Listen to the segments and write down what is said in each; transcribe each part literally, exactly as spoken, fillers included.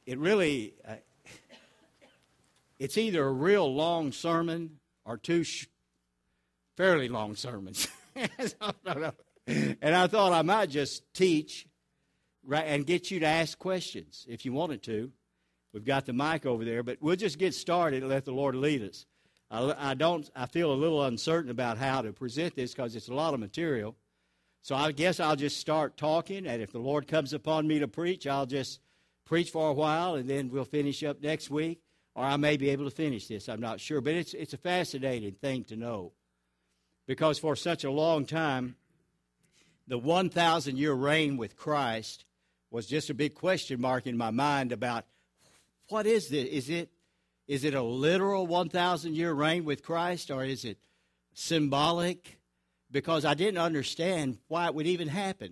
it really, uh, it's either a real long sermon or two sh- fairly long sermons. And I thought I might just teach right, and get you to ask questions if you wanted to. We've got the mic over there, but we'll just get started and let the Lord lead us. I, I don't. I feel a little uncertain about how to present this because it's a lot of material. So I guess I'll just start talking, and if the Lord comes upon me to preach, I'll just preach for a while, and then we'll finish up next week, or I may be able to finish this. I'm not sure, but it's it's a fascinating thing to know, because for such a long time, the one thousand year reign with Christ was just a big question mark in my mind about what is this? Is it is it a literal one thousand year reign with Christ, or is it symbolic? Because I didn't understand why it would even happen.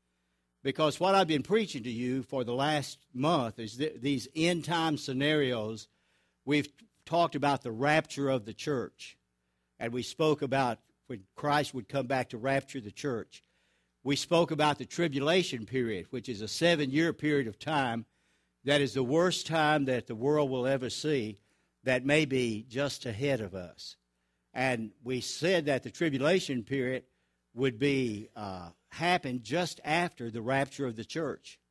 Because what I've been preaching to you for the last month is th- these end-time scenarios. We've talked about the rapture of the church, and we spoke about when Christ would come back to rapture the church. We spoke about the tribulation period, which is a seven-year period of time that is the worst time that the world will ever see, that may be just ahead of us. And we said that the tribulation period would be uh, happen just after the rapture of the church.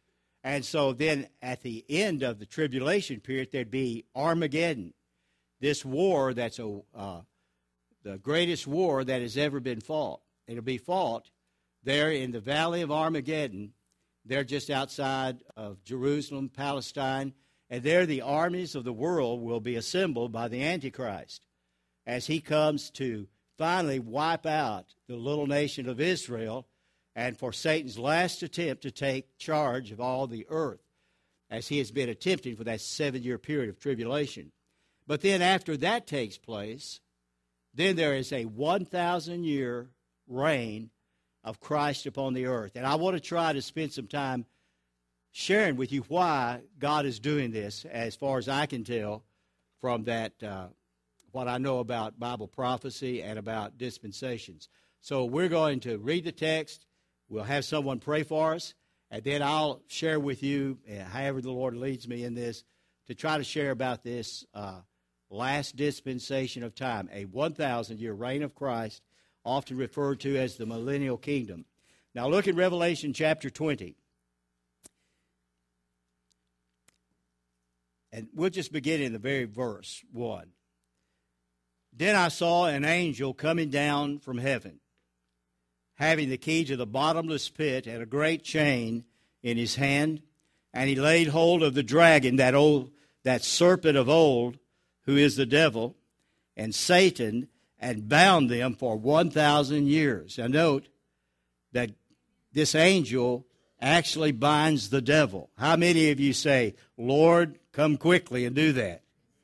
And so then at the end of the tribulation period, there'd be Armageddon, this war that's a, uh, the greatest war that has ever been fought. It'll be fought there in the valley of Armageddon. They're just outside of Jerusalem, Palestine, and there the armies of the world will be assembled by the Antichrist as he comes to finally wipe out the little nation of Israel, and for Satan's last attempt to take charge of all the earth, as he has been attempting for that seven-year period of tribulation. But then after that takes place, then there is a one thousand year reign of Christ upon the earth. And I want to try to spend some time sharing with you why God is doing this, as far as I can tell from that uh, what I know about Bible prophecy and about dispensations. So we're going to read the text. We'll have someone pray for us, and then I'll share with you, uh, however the Lord leads me in this, to try to share about this uh, last dispensation of time, a one thousand year reign of Christ, often referred to as the millennial kingdom. Now look at Revelation chapter twenty. And we'll just begin in the very verse one. Then I saw an angel coming down from heaven, having the key to the bottomless pit and a great chain in his hand. And he laid hold of the dragon, that old, that serpent of old, who is the devil, and Satan, and bound them for one thousand years. Now note that this angel actually binds the devil. How many of you say, Lord, come quickly and do that?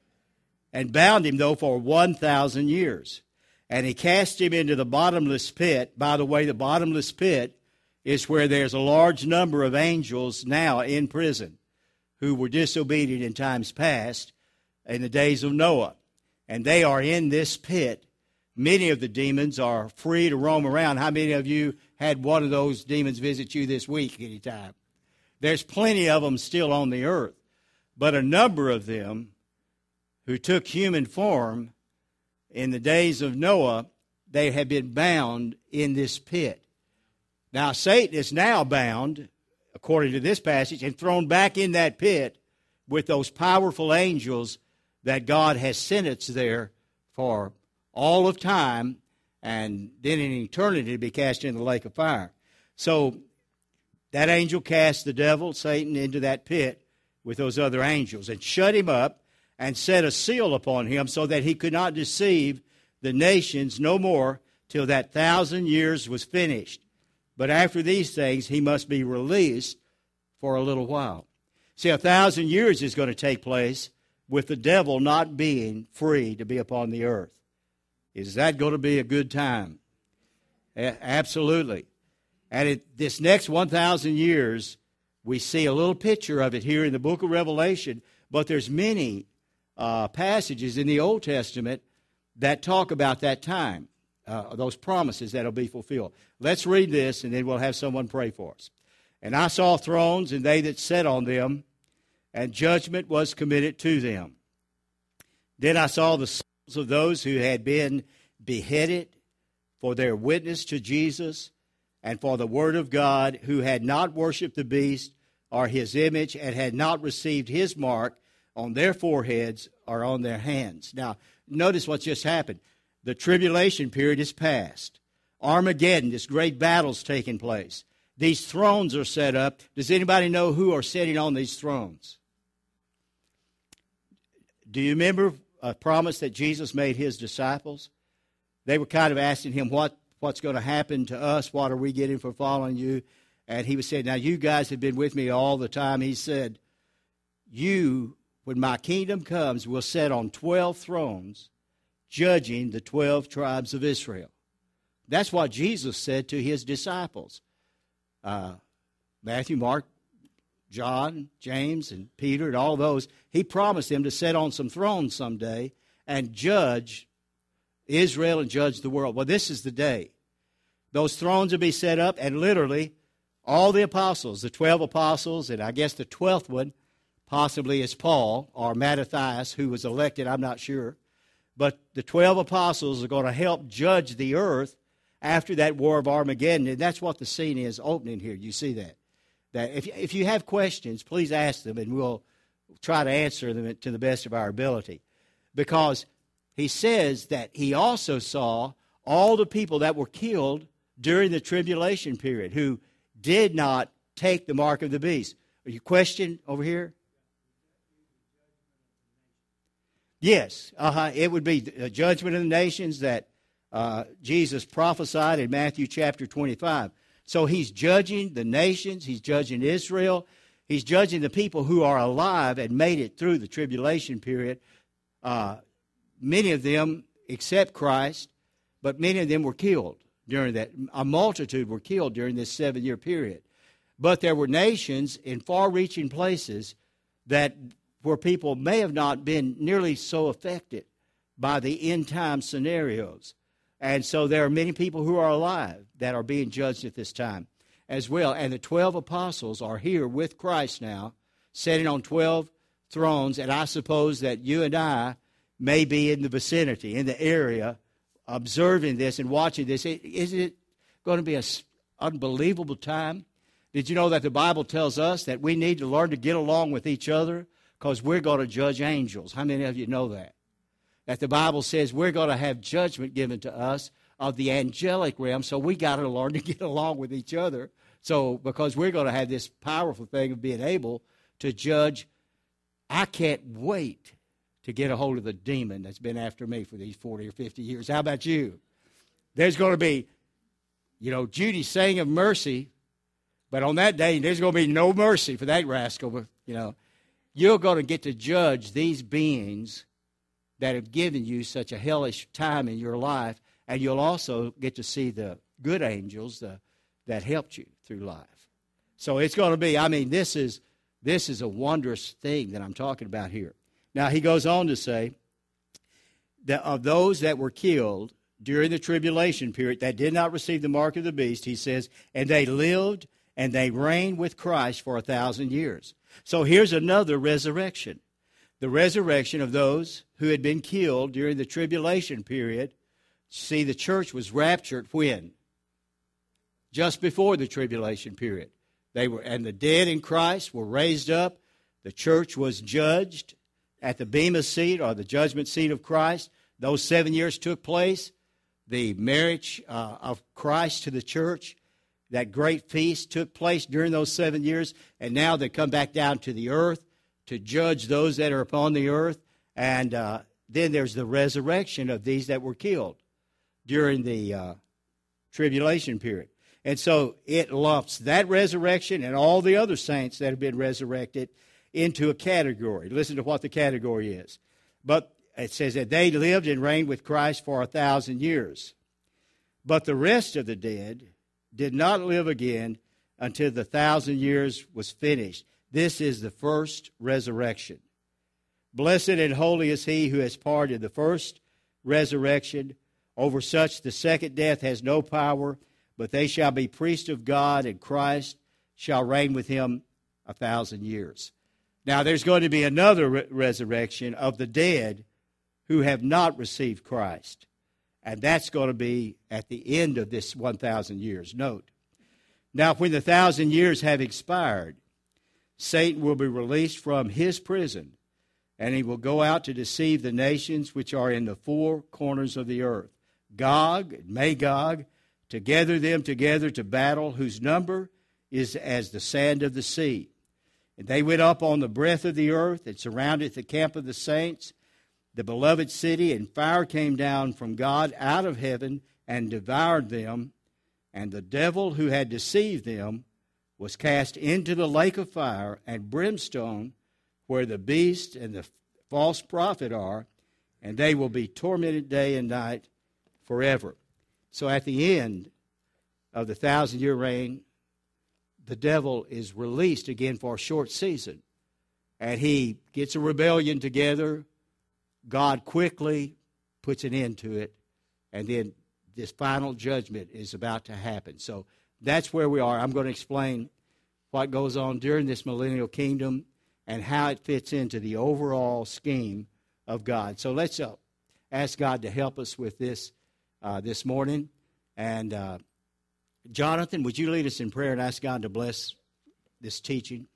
And bound him, though, for one thousand years. And he cast him into the bottomless pit. By the way, the bottomless pit is where there's a large number of angels now in prison who were disobedient in times past, in the days of Noah. And they are in this pit. Many of the demons are free to roam around. How many of you had one of those demons visit you this week anytime? There's plenty of them still on the earth. But a number of them who took human form in the days of Noah, they had been bound in this pit. Now, Satan is now bound, according to this passage, and thrown back in that pit with those powerful angels that God has sentenced there for all of time, and then in eternity to be cast into the lake of fire. So that angel cast the devil, Satan, into that pit with those other angels and shut him up and set a seal upon him so that he could not deceive the nations no more till that thousand years was finished. But after these things, he must be released for a little while. See, a thousand years is going to take place with the devil not being free to be upon the earth. Is that going to be a good time? A- absolutely. And it, this next one thousand years, we see a little picture of it here in the book of Revelation, but there's many uh, passages in the Old Testament that talk about that time, uh, those promises that will be fulfilled. Let's read this, and then we'll have someone pray for us. And I saw thrones, and they that sat on them, and judgment was committed to them. Then I saw the souls of those who had been beheaded for their witness to Jesus and for the word of God, who had not worshipped the beast or his image, and had not received his mark on their foreheads or on their hands. Now, notice what's just happened. The tribulation period is past. Armageddon, this great battle's taking place. These thrones are set up. Does anybody know who are sitting on these thrones? Do you remember a promise that Jesus made his disciples? They were kind of asking him, what, what's going to happen to us? What are we getting for following you? And he was saying, now you guys have been with me all the time. He said, you, when my kingdom comes, will sit on twelve thrones, judging the twelve tribes of Israel. That's what Jesus said to his disciples. Uh, Matthew, Mark, John, James, and Peter, and all those. He promised them to sit on some thrones someday and judge Israel and judge the world. Well, this is the day. Those thrones will be set up, and literally all the apostles, the twelve apostles, and I guess the twelfth one possibly is Paul or Mattathias, who was elected, I'm not sure. But the twelve apostles are going to help judge the earth after that war of Armageddon. And that's what the scene is opening here. You see that? That if, if you have questions, please ask them, and we'll try to answer them to the best of our ability. Because he says that he also saw all the people that were killed during the tribulation period who did not take the mark of the beast. Are you question over here? Yes, uh-huh. It would be the judgment of the nations that uh, Jesus prophesied in Matthew chapter twenty-five. So he's judging the nations, he's judging Israel, he's judging the people who are alive and made it through the tribulation period. Uh, many of them accept Christ, but many of them were killed during that. A multitude were killed during this seven-year period. But there were nations in far-reaching places that where people may have not been nearly so affected by the end-time scenarios. And so there are many people who are alive that are being judged at this time as well. And the twelve apostles are here with Christ now, sitting on twelve thrones. And I suppose that you and I may be in the vicinity, in the area, observing this and watching this. Isn't it going to be an unbelievable time? Did you know that the Bible tells us that we need to learn to get along with each other because we're going to judge angels? How many of you know that? That the Bible says we're going to have judgment given to us of the angelic realm, so we got to learn to get along with each other. So because we're going to have this powerful thing of being able to judge. I can't wait to get a hold of the demon that's been after me for these forty or fifty years. How about you? There's going to be, you know, Judy sang of mercy, but on that day, there's going to be no mercy for that rascal. You know, you're going to get to judge these beings that have given you such a hellish time in your life, and you'll also get to see the good angels the, that helped you through life. So it's going to be, I mean, this is this is a wondrous thing that I'm talking about here. Now, he goes on to say that of those that were killed during the tribulation period that did not receive the mark of the beast, he says, and they lived and they reigned with Christ for a thousand years. So here's another resurrection. The resurrection of those who had been killed during the tribulation period. See, the church was raptured when? Just before the tribulation period. They were, and the dead in Christ were raised up. The church was judged at the Bema seat, or the judgment seat of Christ. Those seven years took place. The marriage uh, of Christ to the church, that great feast took place during those seven years. And now they come back down to the earth to judge those that are upon the earth. And uh, then there's the resurrection of these that were killed during the uh, tribulation period. And so it lumps that resurrection and all the other saints that have been resurrected into a category. Listen to what the category is. But it says that they lived and reigned with Christ for a thousand years. But the rest of the dead did not live again until the thousand years was finished. This is the first resurrection. Blessed and holy is he who has part in the first resurrection. Over such the second death has no power, but they shall be priests of God, and Christ shall reign with him a thousand years. Now, there's going to be another re- resurrection of the dead who have not received Christ. And that's going to be at the end of this one thousand years. Note. Now, when the thousand years have expired, Satan will be released from his prison, and he will go out to deceive the nations which are in the four corners of the earth, Gog and Magog, to gather them together to battle, whose number is as the sand of the sea. And they went up on the breadth of the earth and surrounded the camp of the saints, the beloved city, and fire came down from God out of heaven and devoured them. And the devil who had deceived them was cast into the lake of fire and brimstone, where the beast and the false prophet are, and they will be tormented day and night forever. So at the end of the thousand-year reign, the devil is released again for a short season. And he gets a rebellion together. God quickly puts an end to it. And then this final judgment is about to happen. So that's where we are. I'm going to explain what goes on during this millennial kingdom and how it fits into the overall scheme of God. So let's uh, ask God to help us with this uh, this morning. And uh, Jonathan, would you lead us in prayer and ask God to bless this teaching?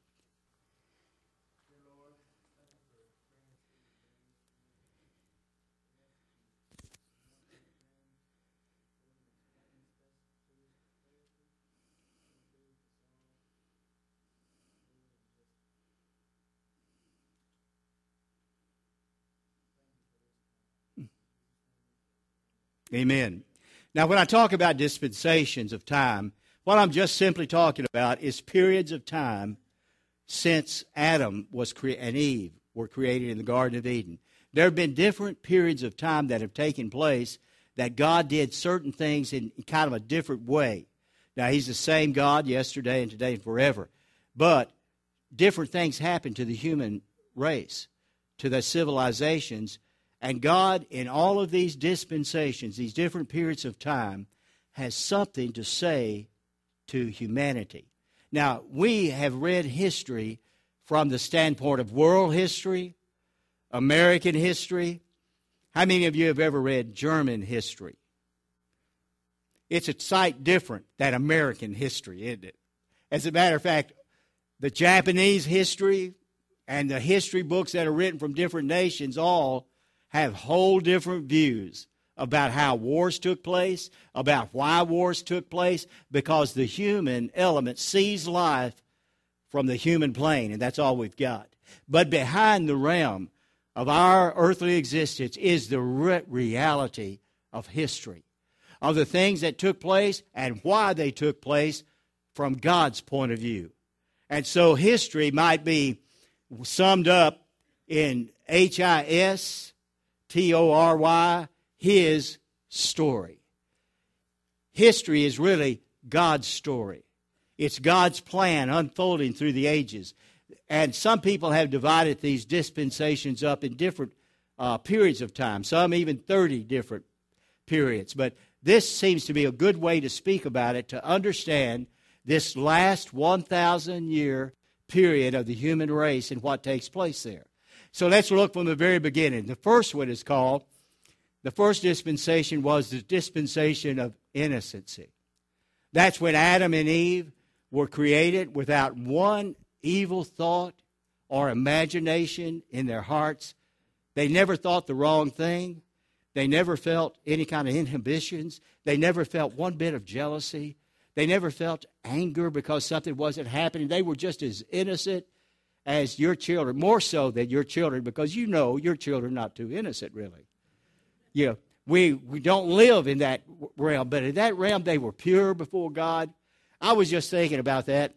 Amen. Now, when I talk about dispensations of time, what I'm just simply talking about is periods of time since Adam was cre- and Eve were created in the Garden of Eden. There have been different periods of time that have taken place that God did certain things in kind of a different way. Now, He's the same God yesterday and today and forever. But different things happen to the human race, to the civilizations. And God, in all of these dispensations, these different periods of time, has something to say to humanity. Now, we have read history from the standpoint of world history, American history. How many of you have ever read German history? It's a sight different than American history, isn't it? As a matter of fact, the Japanese history and the history books that are written from different nations all have whole different views about how wars took place, about why wars took place, because the human element sees life from the human plane, and that's all we've got. But behind the realm of our earthly existence is the re- reality of history, of the things that took place and why they took place from God's point of view. And so history might be summed up in H I S T O R Y, His story. History is really God's story. It's God's plan unfolding through the ages. And some people have divided these dispensations up in different uh, periods of time, some even thirty different periods. But this seems to be a good way to speak about it, to understand this last one thousand year period of the human race and what takes place there. So let's look from the very beginning. The first one is called, the first dispensation was the dispensation of innocency. That's when Adam and Eve were created without one evil thought or imagination in their hearts. They never thought the wrong thing. They never felt any kind of inhibitions. They never felt one bit of jealousy. They never felt anger because something wasn't happening. They were just as innocent as your children, more so than your children, because you know your children are not too innocent, really. You know, we, we don't live in that realm, but in that realm they were pure before God. I was just thinking about that.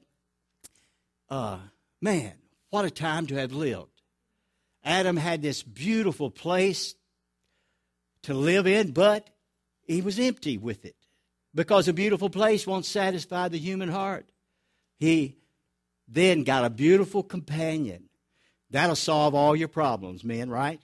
Uh, man, what a time to have lived. Adam had this beautiful place to live in, but he was empty with it because a beautiful place won't satisfy the human heart. He then got a beautiful companion. That'll solve all your problems, men, right?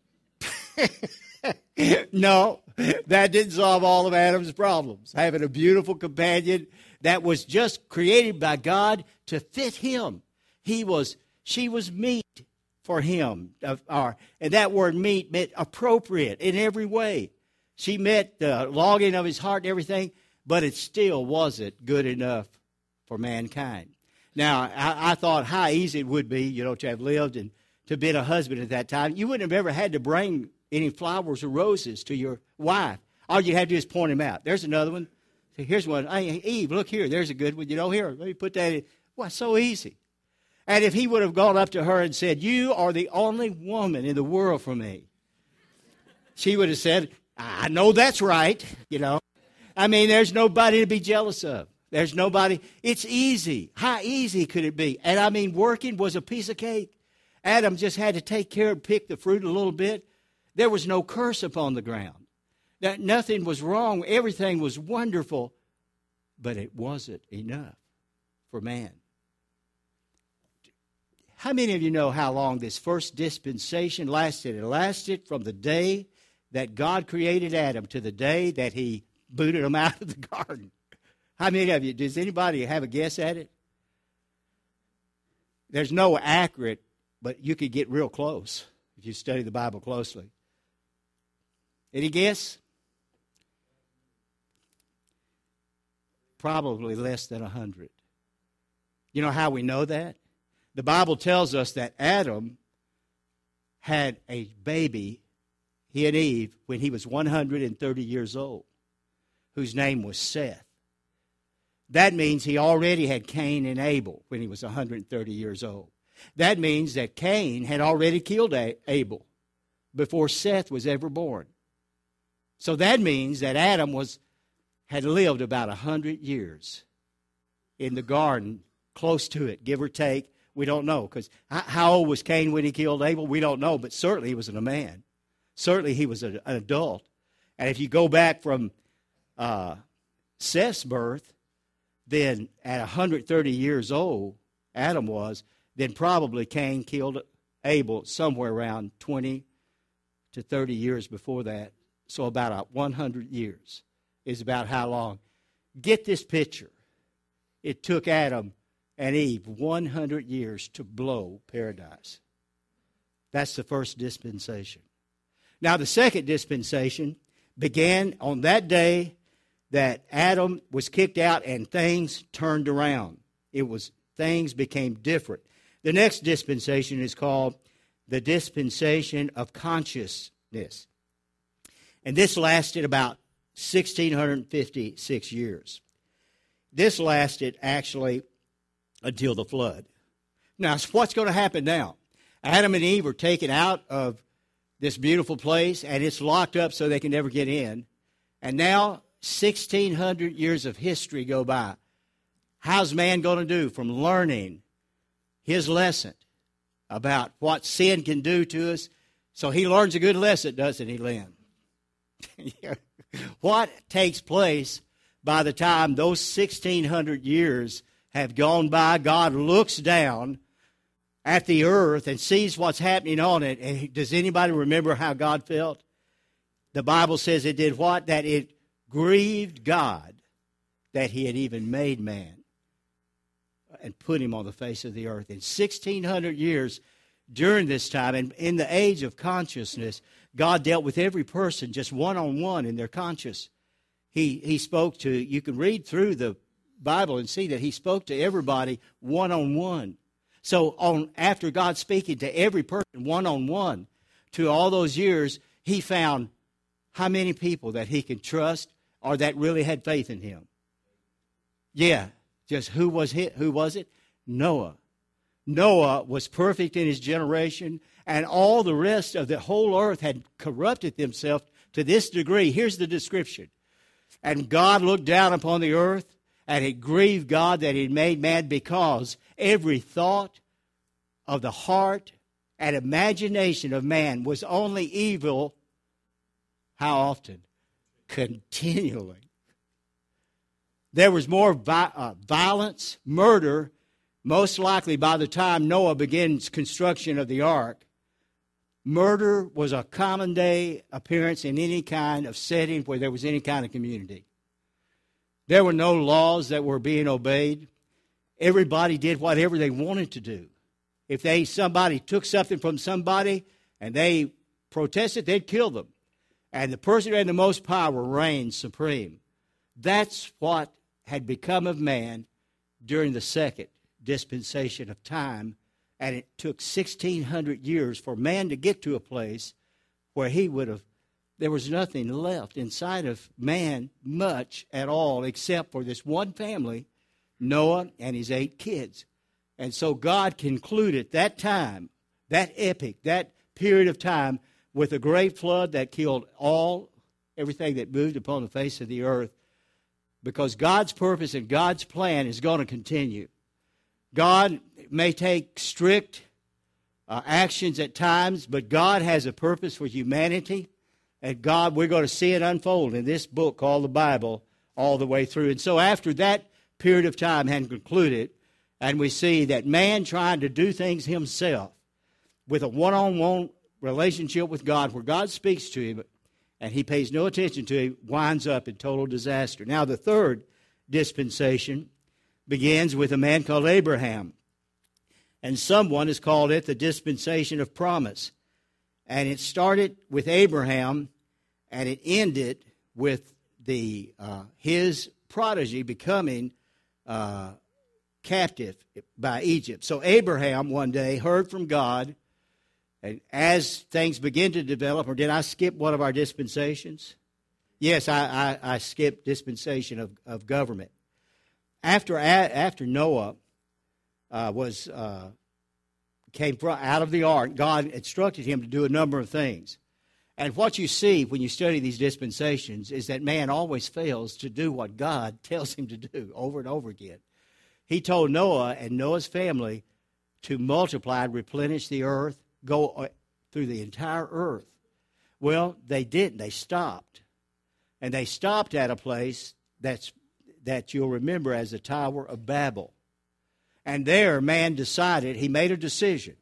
No, that didn't solve all of Adam's problems. Having a beautiful companion that was just created by God to fit him. He was She was meet for him. Or, and that word meet meant appropriate in every way. She met the longing of his heart and everything, but it still wasn't good enough for mankind. Now, I, I thought how easy it would be, you know, to have lived and to be a husband at that time. You wouldn't have ever had to bring any flowers or roses to your wife. All you had to do is point them out. There's another one. Here's one. Hey, Eve, look here. There's a good one. You know, here, let me put that in. Well, so easy. And if he would have gone up to her and said, you are the only woman in the world for me, she would have said, I know that's right, you know. I mean, there's nobody to be jealous of. There's nobody. It's easy. How easy could it be? And I mean, working was a piece of cake. Adam just had to take care and pick the fruit a little bit. There was no curse upon the ground. That nothing was wrong. Everything was wonderful. But it wasn't enough for man. How many of you know how long this first dispensation lasted? It lasted from the day that God created Adam to the day that he booted him out of the garden. How many of you, does anybody have a guess at it? There's no accurate, but you could get real close if you study the Bible closely. Any guess? Probably less than a hundred. You know how we know that? The Bible tells us that Adam had a baby, he and Eve, when he was one hundred thirty years old, whose name was Seth. That means he already had Cain and Abel when he was one hundred thirty years old. That means that Cain had already killed Abel before Seth was ever born. So that means that Adam was had lived about one hundred years in the garden, close to it, give or take. We don't know, because how old was Cain when he killed Abel? We don't know, but certainly he was a man. Certainly he was an adult. And if you go back from uh, Seth's birth, then at one hundred thirty years old, Adam was, then probably Cain killed Abel somewhere around twenty to thirty years before that. So about one hundred years is about how long. Get this picture. It took Adam and Eve one hundred years to blow paradise. That's the first dispensation. Now the second dispensation began on that day that Adam was kicked out and things turned around. It was, things became different. The next dispensation is called the dispensation of consciousness. And this lasted about one thousand six hundred fifty-six years. This lasted actually until the flood. Now, what's going to happen now? Adam and Eve are taken out of this beautiful place, and it's locked up so they can never get in. And now, sixteen hundred years of history go by. How's man going to do from learning his lesson about what sin can do to us? So he learns a good lesson, doesn't he, Lynn? What takes place by the time those sixteen hundred years have gone by? God looks down at the earth and sees what's happening on it. And does anybody remember how God felt? The Bible says it did what? That it grieved God that he had even made man and put him on the face of the earth. In sixteen hundred years during this time, and in the age of consciousness, God dealt with every person just one-on-one in their conscience. He, he spoke to, you can read through the Bible and see that he spoke to everybody one-on-one. So on after God speaking to every person one-on-one to all those years, he found how many people that he could trust or that really had faith in him. Yeah, just who was he, who was it? Noah. Noah was perfect in his generation, and all the rest of the whole earth had corrupted themselves to this degree. Here's the description. And God looked down upon the earth, and it grieved God that he had made man, because every thought of the heart and imagination of man was only evil. How often? Continually. There was more vi- uh, violence, murder, most likely by the time Noah began construction of the ark. Murder was a common day appearance in any kind of setting where there was any kind of community. There were no laws that were being obeyed. Everybody did whatever they wanted to do. If they somebody took something from somebody and they protested, they'd kill them. And the person who had the most power reigned supreme. That's what had become of man during the second dispensation of time. And it took sixteen hundred years for man to get to a place where he would have, there was nothing left inside of man much at all except for this one family, Noah and his eight kids. And so God concluded that time, that epic, that period of time with a great flood that killed all, everything that moved upon the face of the earth, because God's purpose and God's plan is going to continue. God may take strict uh, actions at times, but God has a purpose for humanity. And God, we're going to see it unfold in this book called the Bible all the way through. And so after that period of time had concluded, and we see that man trying to do things himself with a one-on-one relationship with God where God speaks to him and he pays no attention to him, winds up in total disaster. Now the third dispensation begins with a man called Abraham. And someone has called it the dispensation of promise. And it started with Abraham and it ended with the uh, his prodigy becoming uh, captive by Egypt. So Abraham one day heard from God, and as things begin to develop, or did I skip one of our dispensations? Yes, I, I, I skipped dispensation of, of government. After after Noah uh, was uh, came from, out of the ark, God instructed him to do a number of things. And what you see when you study these dispensations is that man always fails to do what God tells him to do over and over again. He told Noah and Noah's family to multiply, replenish the earth, go through the entire earth. Well, they didn't. They stopped. And they stopped at a place that's that you'll remember as the Tower of Babel. And there, man decided, he made a decision.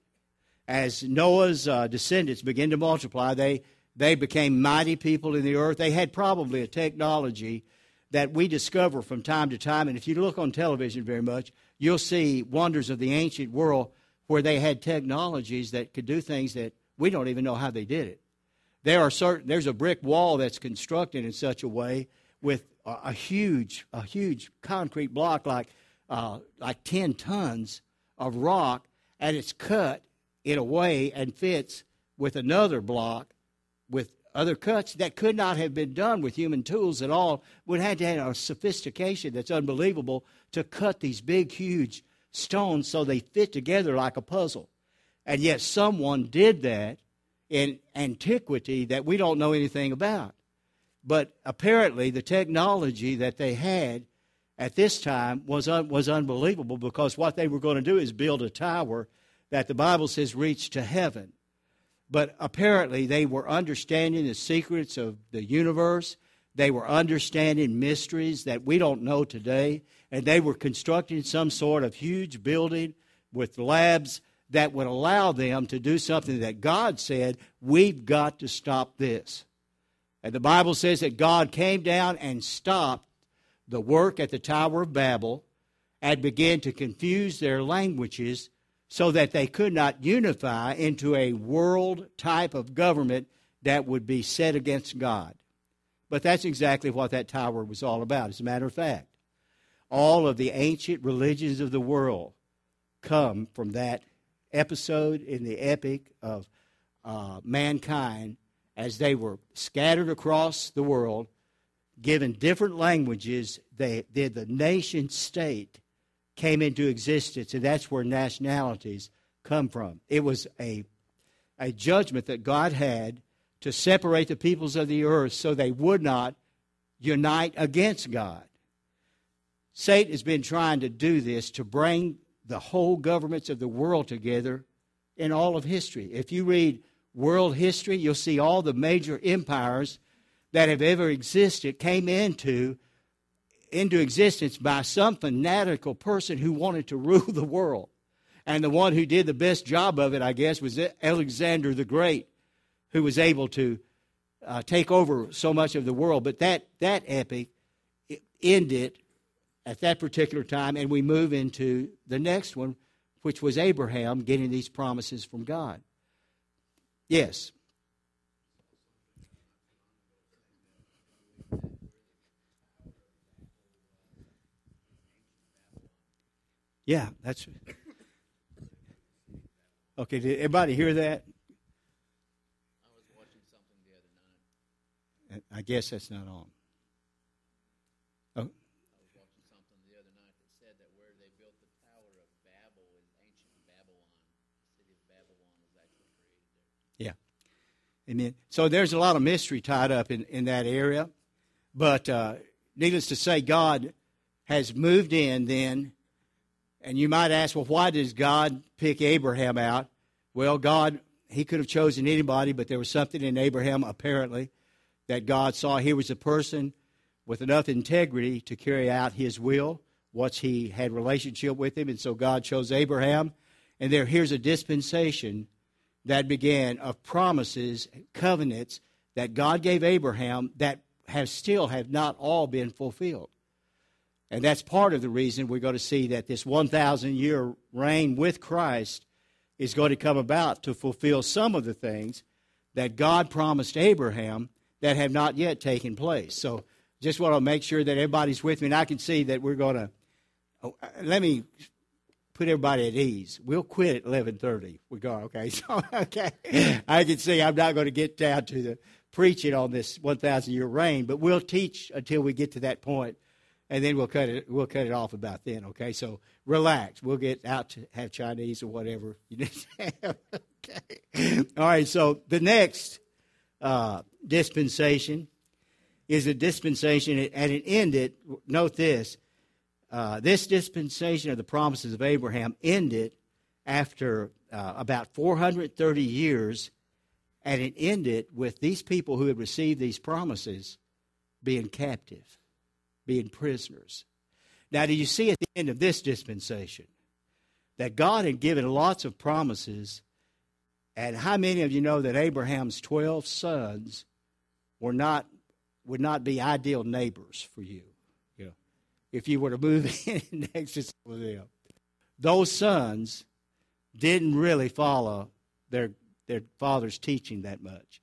As Noah's uh, descendants began to multiply, they, they became mighty people in the earth. They had probably a technology that we discover from time to time. And if you look on television very much, you'll see wonders of the ancient world where they had technologies that could do things that we don't even know how they did it. There are certain, there's a brick wall that's constructed in such a way with a, a huge, a huge concrete block like uh, like ten tons of rock, and it's cut in a way and fits with another block with other cuts that could not have been done with human tools at all. We had to have a sophistication that's unbelievable to cut these big, huge stones so they fit together like a puzzle. And yet someone did that in antiquity that we don't know anything about. But apparently the technology that they had at this time was un- was unbelievable, because what they were going to do is build a tower that the Bible says reached to heaven. But apparently they were understanding the secrets of the universe. They were understanding mysteries that we don't know today. And they were constructing some sort of huge building with labs that would allow them to do something that God said, we've got to stop this. And the Bible says that God came down and stopped the work at the Tower of Babel and began to confuse their languages so that they could not unify into a world type of government that would be set against God. But that's exactly what that tower was all about. As a matter of fact, all of the ancient religions of the world come from that episode in the epic of uh, mankind as they were scattered across the world, given different languages. They did the nation state came into existence, and that's where nationalities come from. It was a, a judgment that God had to separate the peoples of the earth so they would not unite against God. Satan has been trying to do this to bring the whole governments of the world together in all of history. If you read world history, you'll see all the major empires that have ever existed came into into existence by some fanatical person who wanted to rule the world. And the one who did the best job of it, I guess, was Alexander the Great, who was able to uh, take over so much of the world. But that, that epic ended at that particular time, and we move into the next one which was Abraham getting these promises from God. Yes. Yeah, that's... Okay, did everybody hear that? I was watching something the other night. I guess that's not on. Oh. I was watching something the other night that said that where they built the Tower of Babel in ancient Babylon, the city of Babylon was actually created there. Yeah. Amen. So there's a lot of mystery tied up in, in that area. But uh, needless to say, God has moved in then. And you might ask, well, why does God pick Abraham out? Well, God, he could have chosen anybody, but there was something in Abraham, apparently, that God saw he was a person with enough integrity to carry out his will once he had relationship with him. And so God chose Abraham. And there, here's a dispensation that began of promises, covenants that God gave Abraham that have still have not all been fulfilled. And that's part of the reason we're going to see that this one thousand year reign with Christ is going to come about to fulfill some of the things that God promised Abraham that have not yet taken place. So just want to make sure that everybody's with me. And I can see that we're going to, oh, let me put everybody at ease. We'll quit at eleven thirty. We go, okay. So, okay. I can see I'm not going to get down to the preaching on this one thousand year reign, but we'll teach until we get to that point. And then we'll cut it. We'll cut it off about then. Okay, so relax. We'll get out to have Chinese or whatever you need to have. Okay. All right. So the next uh, dispensation is a dispensation, and it ended. Note this: uh, this dispensation of the promises of Abraham ended after uh, about four hundred thirty years, and it ended with these people who had received these promises being captive, being prisoners. Now, do you see at the end of this dispensation that God had given lots of promises, and how many of you know that Abraham's twelve sons were not would not be ideal neighbors for you? You know, if you were to move in next to some of them, those sons didn't really follow their their father's teaching that much.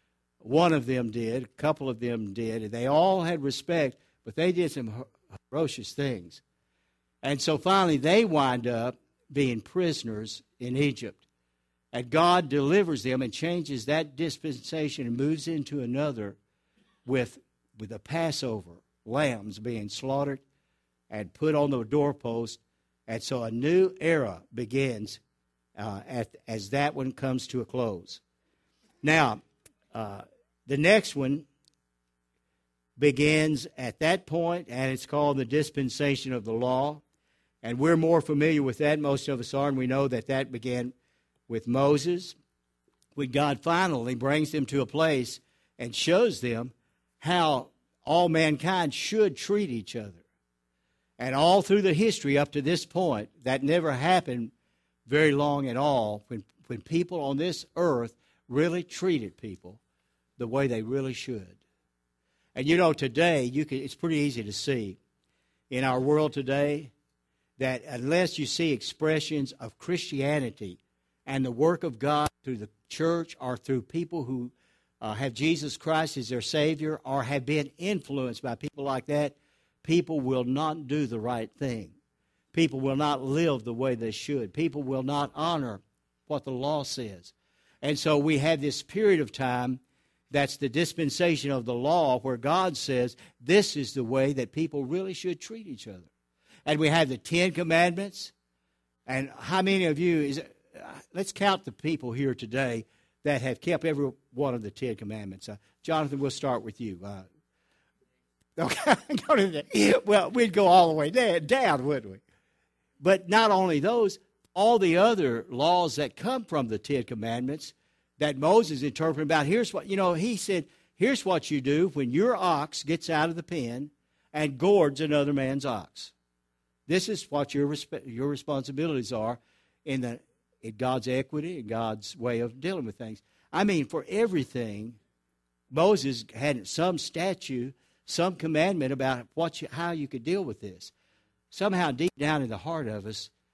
One of them did, a couple of them did, and they all had respect. But they did some ferocious things. And so finally they wind up being prisoners in Egypt. And God delivers them and changes that dispensation and moves into another with, with the Passover, lambs being slaughtered and put on the doorpost. And so a new era begins uh, at, as that one comes to a close. Now, uh, the next one begins at that point, and it's called the dispensation of the law. And we're more familiar with that, most of us are, and we know that that began with Moses, when God finally brings them to a place and shows them how all mankind should treat each other. And all through the history up to this point, that never happened very long at all, when, when people on this earth really treated people the way they really should. And you know, today, you can, it's pretty easy to see in our world today that unless you see expressions of Christianity and the work of God through the church or through people who uh, have Jesus Christ as their Savior or have been influenced by people like that, people will not do the right thing. People will not live the way they should. People will not honor what the law says. And so we have this period of time that's the dispensation of the law, where God says this is the way that people really should treat each other. And we have the Ten Commandments. And how many of you, is it, uh, let's count the people here today that have kept every one of the Ten Commandments. Uh, Jonathan, we'll start with you. Uh, okay, go to the, well, we'd go all the way down, down, wouldn't we? But not only those, all the other laws that come from the Ten Commandments that Moses interpreted about, here's what, you know, he said, here's what you do when your ox gets out of the pen and gourds another man's ox. This is what your resp- your responsibilities are in, the, in God's equity and God's way of dealing with things. I mean, for everything, Moses had some statute, some commandment about what you, how you could deal with this. Somehow deep down in the heart of us,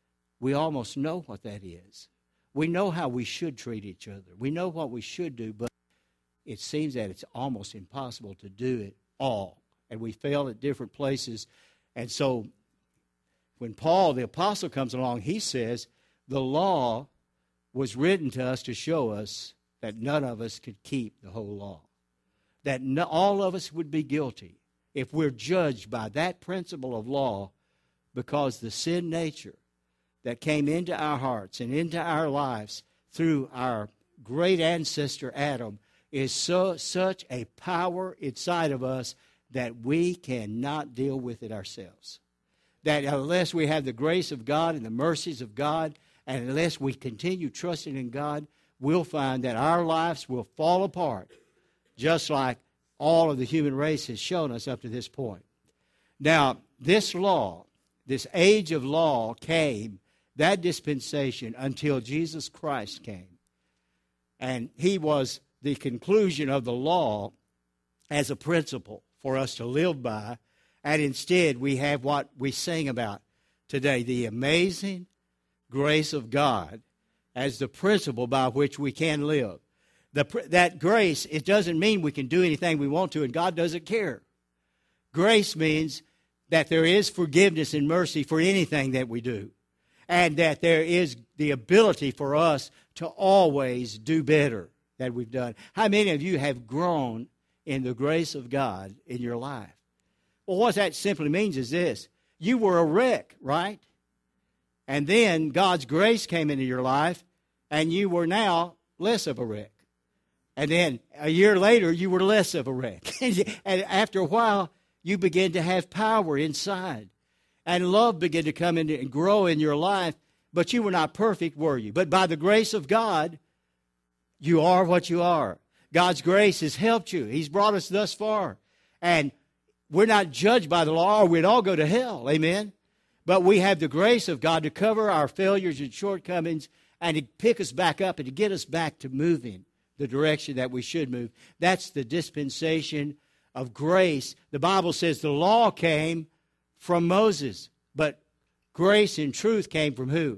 we almost know what that is. We know how we should treat each other. We know what we should do, but it seems that it's almost impossible to do it all. And we fail at different places. And so when Paul, the apostle, comes along, he says the law was written to us to show us that none of us could keep the whole law. That no, all of us would be guilty if we're judged by that principle of law, because the sin nature that came into our hearts and into our lives through our great ancestor Adam is so such a power inside of us that we cannot deal with it ourselves. That unless we have the grace of God and the mercies of God, and unless we continue trusting in God, we'll find that our lives will fall apart, just like all of the human race has shown us up to this point. Now, this law, this age of law came, that dispensation, until Jesus Christ came. And he was the conclusion of the law as a principle for us to live by. And instead, we have what we sing about today, the amazing grace of God as the principle by which we can live. The, that grace, it doesn't mean we can do anything we want to and God doesn't care. Grace means that there is forgiveness and mercy for anything that we do, and that there is the ability for us to always do better than we've done. How many of you have grown in the grace of God in your life? Well, what that simply means is this. You were a wreck, right? And then God's grace came into your life, and you were now less of a wreck. And then a year later, you were less of a wreck. And after a while, you begin to have power inside. And love began to come in and grow in your life. But you were not perfect, were you? But by the grace of God, you are what you are. God's grace has helped you. He's brought us thus far. And we're not judged by the law, or we'd all go to hell. Amen? But we have the grace of God to cover our failures and shortcomings and to pick us back up and to get us back to moving the direction that we should move. That's the dispensation of grace. The Bible says the law came from Moses, but grace and truth came from who?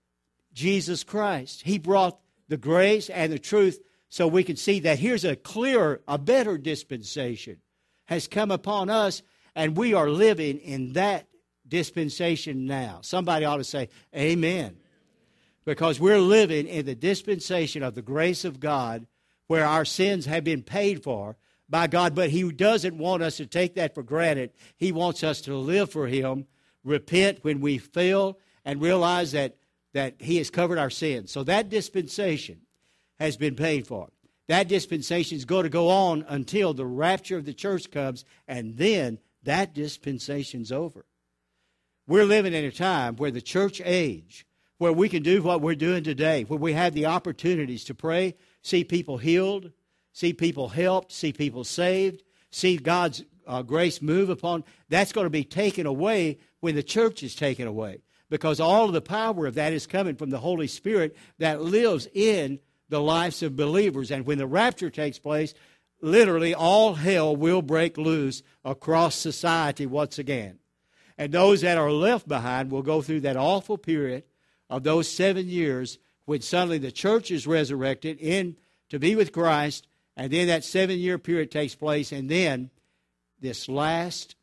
Jesus Christ. He brought the grace and the truth so we can see that here's a clearer, a better dispensation has come upon us, and we are living in that dispensation now. Somebody ought to say, amen. Because we're living in the dispensation of the grace of God, where our sins have been paid for by God. But He doesn't want us to take that for granted. He wants us to live for Him, repent when we fail, and realize that, that He has covered our sins. So that dispensation has been paid for. That dispensation is going to go on until the rapture of the church comes, and then that dispensation's over. We're living in a time where the church age, where we can do what we're doing today, where we have the opportunities to pray, see people healed, see people helped, see people saved, see God's uh, grace move upon. That's going to be taken away when the church is taken away, because all of the power of that is coming from the Holy Spirit that lives in the lives of believers. And when the rapture takes place, literally all hell will break loose across society once again. And those that are left behind will go through that awful period of those seven years when suddenly the church is resurrected in to be with Christ, and then that seven-year period takes place, and then this last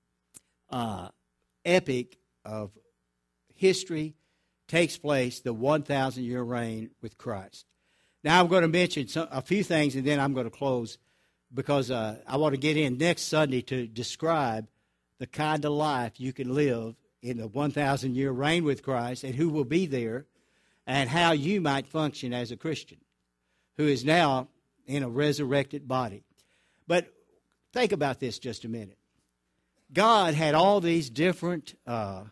uh, epic of history takes place, the one thousand year reign with Christ. Now I'm going to mention some, a few things, and then I'm going to close, because uh, I want to get in next Sunday to describe the kind of life you can live in the one thousand year reign with Christ, and who will be there, and how you might function as a Christian who is now in a resurrected body. But think about this just a minute. God had all these different uh,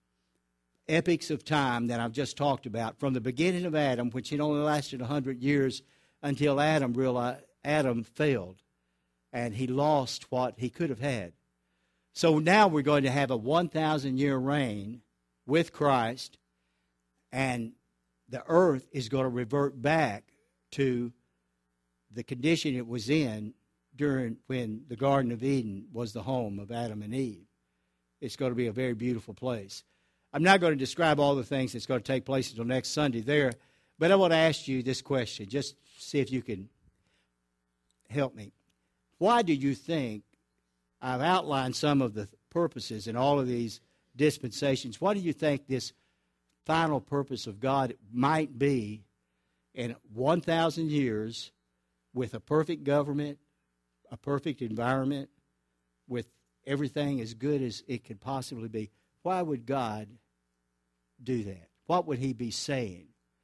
epics of time that I've just talked about, from the beginning of Adam, which it only lasted one hundred years, until Adam realized Adam failed, and he lost what he could have had. So now we're going to have a one thousand year reign with Christ, and the earth is going to revert back to the condition it was in during when the Garden of Eden was the home of Adam and Eve. It's going to be a very beautiful place. I'm not going to describe all the things that's going to take place until next Sunday there, but I want to ask you this question, just see if you can help me. Why do you think, I've outlined some of the purposes in all of these dispensations, why do you think this final purpose of God might be in one thousand years with a perfect government, a perfect environment, with everything as good as it could possibly be? Why would God do that? What would he be saying?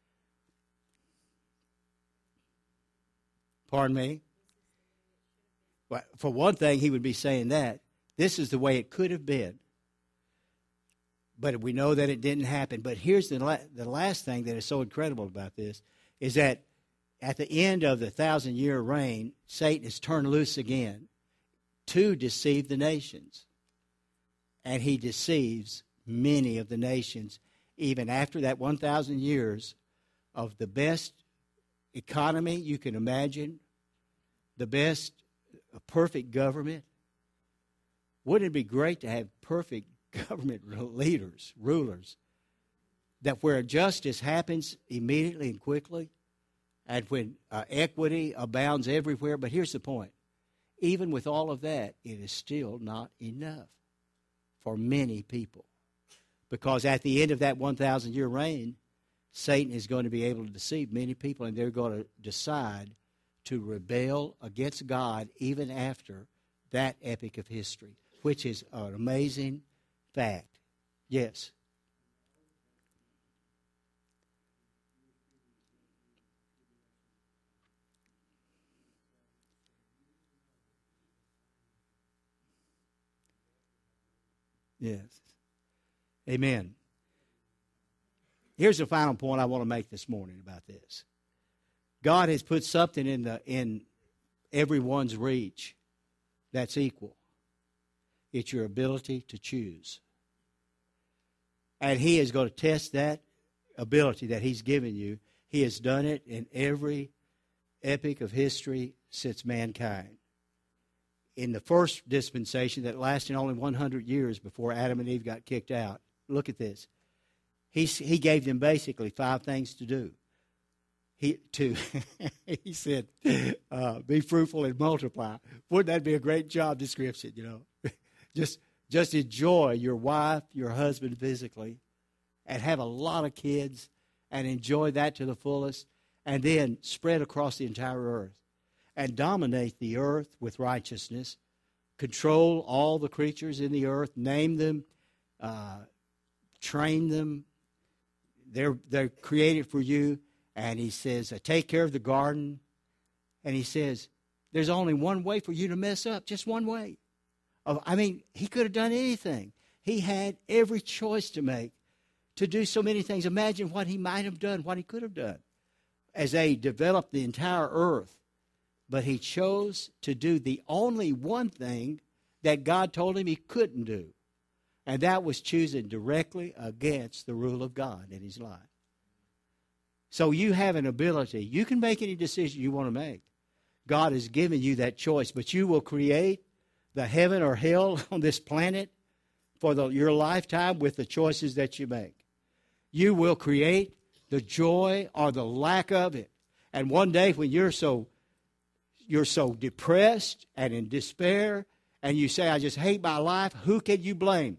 Pardon me? Well, for one thing, he would be saying that this is the way it could have been. But we know that it didn't happen. But here's the, la- the last thing that is so incredible about this, is that at the end of the thousand-year reign, Satan is turned loose again to deceive the nations. And he deceives many of the nations, even after that one thousand years of the best economy you can imagine, the best perfect government. Wouldn't it be great to have perfect government leaders, rulers, that where justice happens immediately and quickly, and when uh, equity abounds everywhere? But here's the point. Even with all of that, it is still not enough for many people. Because at the end of that one thousand year reign, Satan is going to be able to deceive many people, and they're going to decide to rebel against God even after that epic of history, which is an amazing fact. Yes? Yes. Amen. Here's the final point I want to make this morning about this. God has put something in the in everyone's reach that's equal. It's your ability to choose. And he is going to test that ability that he's given you. He has done it in every epic of history since mankind. In the first dispensation that lasted only one hundred years before Adam and Eve got kicked out, look at this. He, he gave them basically five things to do. He, to, he said, uh, be fruitful and multiply. Wouldn't that be a great job description, you know? just, just enjoy your wife, your husband physically, and have a lot of kids, and enjoy that to the fullest, and then spread across the entire earth, and dominate the earth with righteousness, control all the creatures in the earth, name them, uh, train them. They're, they're created for you. And he says, uh, take care of the garden. And he says, there's only one way for you to mess up, just one way. Uh, I mean, he could have done anything. He had every choice to make to do so many things. Imagine what he might have done, what he could have done as they developed the entire earth. But he chose to do the only one thing that God told him he couldn't do. And that was choosing directly against the rule of God in his life. So you have an ability. You can make any decision you want to make. God has given you that choice, but you will create the heaven or hell on this planet for the, your lifetime with the choices that you make. You will create the joy or the lack of it. And one day when you're so you're so depressed and in despair, and you say, I just hate my life, who can you blame?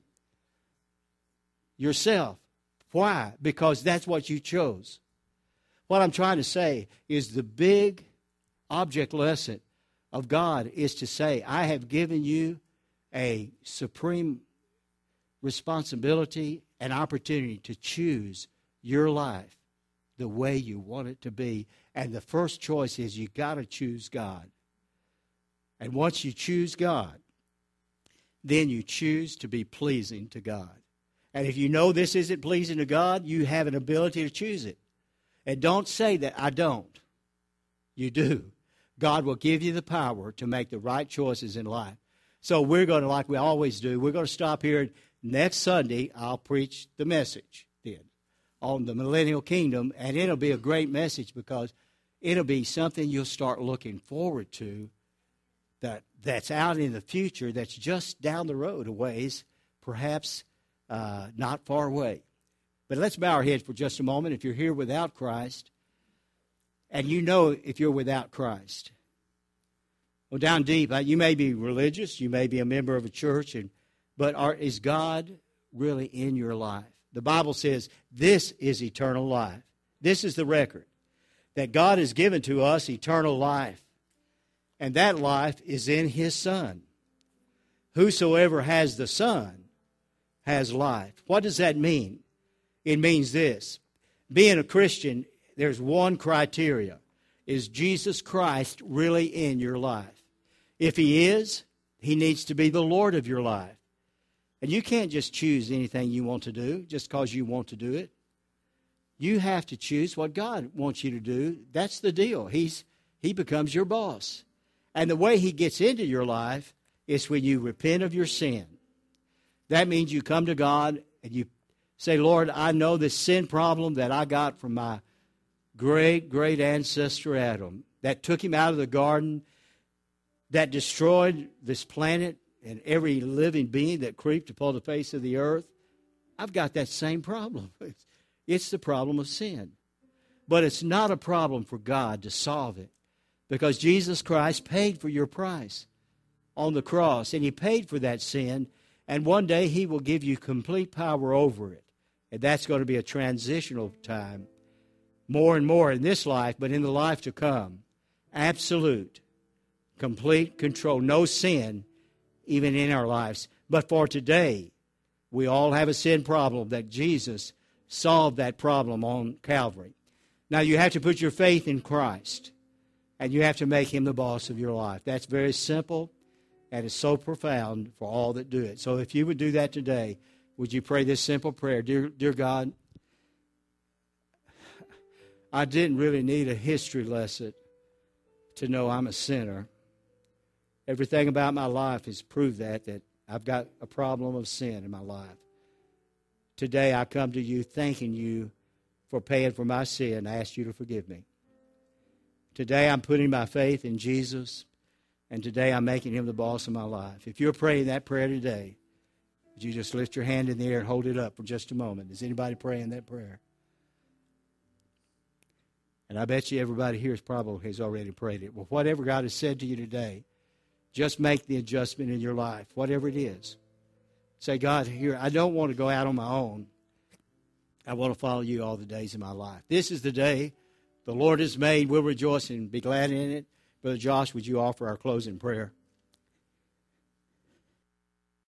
Yourself. Why? Because that's what you chose. What I'm trying to say is the big object lesson of God is to say, I have given you a supreme responsibility and opportunity to choose your life the way you want it to be. And the first choice is you got to choose God. And once you choose God, then you choose to be pleasing to God. And if you know this isn't pleasing to God, you have an ability to choose it. And don't say that I don't. You do. God will give you the power to make the right choices in life. So we're going to, like we always do, we're going to stop here. Next Sunday, I'll preach the message then on the millennial kingdom. And it'll be a great message because it'll be something you'll start looking forward to that, that's out in the future, that's just down the road a ways, perhaps uh, not far away. But let's bow our heads for just a moment. If you're here without Christ, and you know if you're without Christ, well, down deep, uh, you may be religious, you may be a member of a church, and but are, is God really in your life? The Bible says this is eternal life. This is the record, that God has given to us eternal life, and that life is in His Son. Whosoever has the Son has life. What does that mean? It means this. Being a Christian, there's one criteria. Is Jesus Christ really in your life? If He is, He needs to be the Lord of your life. And you can't just choose anything you want to do just because you want to do it. You have to choose what God wants you to do. That's the deal. He's, he becomes your boss. And the way He gets into your life is when you repent of your sin. That means you come to God and you say, Lord, I know this sin problem that I got from my great, great ancestor Adam that took him out of the garden, that destroyed this planet and every living being that creeped upon the face of the earth. I've got that same problem. It's the problem of sin. But it's not a problem for God to solve it, because Jesus Christ paid for your price on the cross, and He paid for that sin, and one day He will give you complete power over it. And that's going to be a transitional time, more and more in this life, but in the life to come. Absolute, complete control, no sin even in our lives. But for today, we all have a sin problem that Jesus solved that problem on Calvary. Now, you have to put your faith in Christ, and you have to make Him the boss of your life. That's very simple, and it's so profound for all that do it. So if you would do that today, would you pray this simple prayer? Dear, dear God, I didn't really need a history lesson to know I'm a sinner. Everything about my life has proved that, that I've got a problem of sin in my life. Today I come to you thanking you for paying for my sin. I ask you to forgive me. Today I'm putting my faith in Jesus, and today I'm making Him the boss of my life. If you're praying that prayer today, would you just lift your hand in the air and hold it up for just a moment? Is anybody praying that prayer? And I bet you everybody here is probably has already prayed it. Well, whatever God has said to you today, just make the adjustment in your life, whatever it is. Say, God, here, I don't want to go out on my own. I want to follow you all the days of my life. This is the day the Lord has made. We'll rejoice and be glad in it. Brother Josh, would you offer our closing prayer?